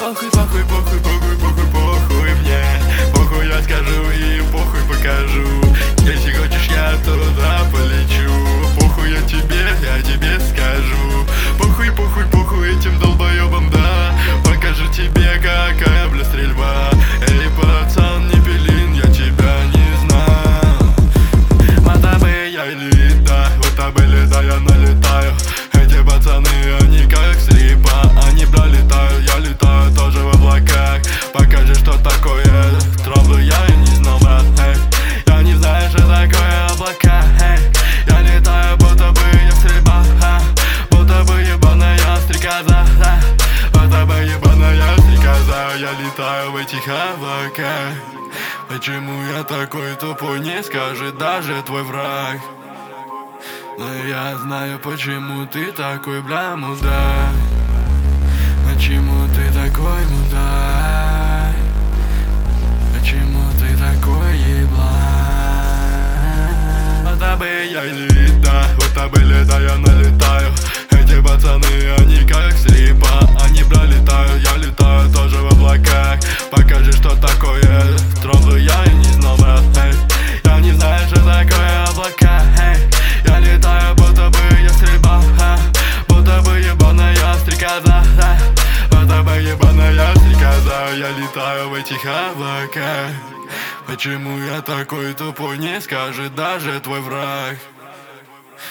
Похуй, похуй, похуй, похуй, похуй, похуй мне. Похуй я скажу и похуй покажу. Если хочешь, я туда полечу. Похуй я тебе скажу. Похуй, похуй, похуй этим долбоебам, да. Покажу тебе, какая, бля, стрельба. Эй, пацан, не пилин, я тебя не знаю. Матабы я летаю, вот табели, да, я налетаю. Эти пацаны, они как слипа. Они пролетают, я летаю тоже в облаках. Покажи, что такое травлю, я и не знал, брат, эй. Я не знаю, что такое облака, эй. Я летаю, будто бы я стрельба, будто бы ебаная стрекоза, будто бы ебаная стрекоза. Я летаю в этих облаках. Почему я такой тупой, не скажет даже твой враг. Но я знаю, почему ты такой, бля, мудак. Почему ты такой мудак? Почему ты такой еблан? Вот бы я летаю, вот бы летаю, я налетаю. Эти пацаны, они как слипа. Они пролетают, я летаю тоже в облаках. Покажи, что такое травлю, я и не знал, брат, эй. Я не знаю, что такое облака, эй. Я летаю, будто бы я стрельба, будто бы ебаная стрекоза, будто бы ебаная стрекоза. Я летаю в этих облаках. Почему я такой тупой, не скажет даже твой враг.